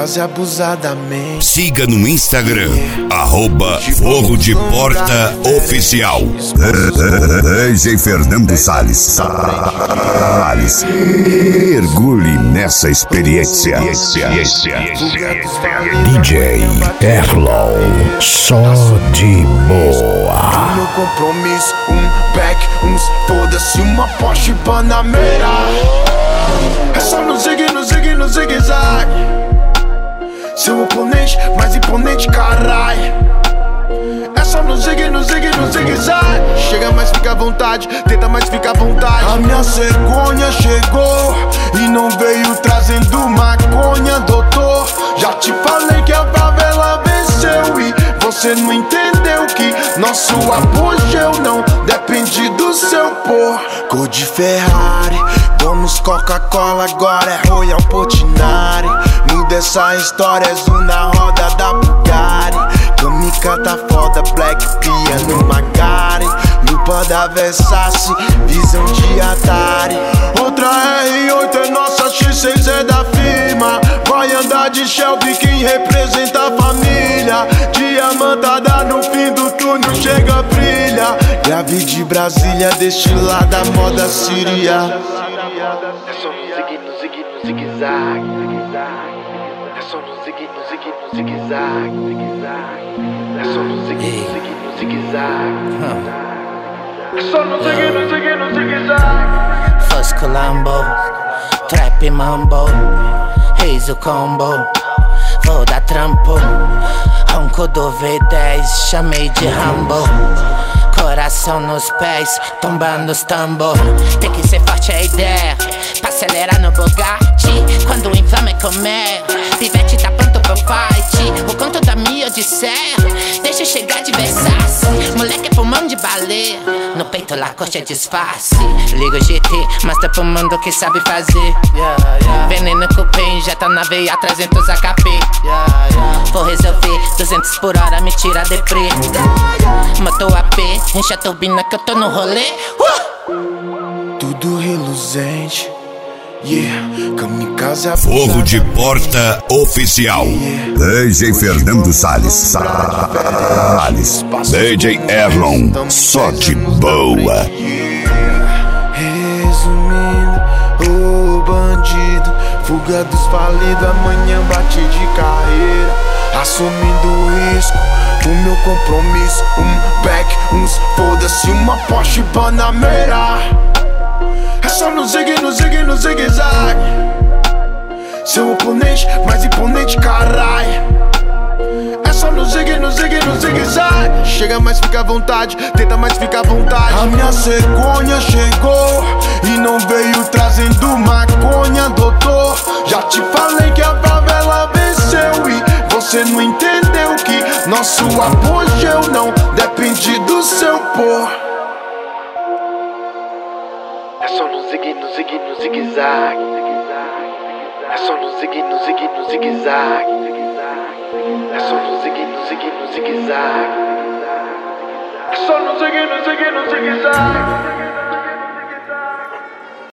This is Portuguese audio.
kamikaze abusadamente. Siga no Instagram, @Fogo de Porta Oficial. DJ Fernando Salles. Mergulhe nessa experiência. DJ Erlon, só de boa. Meu compromisso, back, foda-se, uma Porsche Panamera. É só no zigue-zague. Seu oponente, mais imponente, carai. É só no zigue-zague. Chega, mas fica à vontade, tenta, mas fica à vontade. A minha cegonha chegou e não veio trazendo maconha, doutor. Já te falei que a favela venceu e você não entendeu que nosso apogeu não depende do seu pôr. Cor de Ferrari, vamos Coca-Cola, agora é Royal Portinari. Muda essa história, é zoom na roda da Bugatti. Kamika tá foda, Black Piano Magari. Lupa da Versace, visão de Atari. Outra R8 é nossa, X6 é da firma. Vai andar de Shelby, quem representa a família. Diamantada no fim do túnel, chega, brilha. Grave de Brasília, destilada, moda síria. É só no zigue-zague. É só no zigue-zague. É só no zigue-zague. É só no zigue-zague. Fosco Lambo, Trap Mambo, Reis o combo. Vou dar trampo, ronco do V10, chamei de Rambo. Coração nos pés, tombando os tambor. Tem que ser forte a ideia, pra acelerar no Bugatti. Quando o inflama é comer, Pivete tá pronto pro fight. O conto da minha odisseia, deixa eu chegar de Versace. Moleque é pulmão de baleia, no peito lá coxa disfarce. Liga o GT, mas tá fumando o que sabe fazer. Veneno cupim, já tá na veia, 300 AKP. Vou resolver, 200 por hora, me tira deprê. Motor AP, enche a turbina que eu tô no rolê. Tudo reluzente, kamikaze Fogo de Porta Oficial. DJ Fernando Salles. DJ Erlon, só de boa. Resumindo, o bandido, fuga dos falidos, amanhã bate de carreira. Assumindo o risco, o meu compromisso, back, foda-se, uma Porsche Panamera. É só no zigue-zague. Seu oponente, mais imponente, carai. É só no zigue-zague. Chega, mas fica à vontade, tenta, mas fica à vontade. A minha cegonha chegou e não veio trazendo maconha, doutor. Já te falei que a favela venceu e você não entendeu que nosso apogeu não depende do seu pôr. É só no zigue-zague. É só no zigue-zague. É só no zigue-zague. É só no zigue-zague.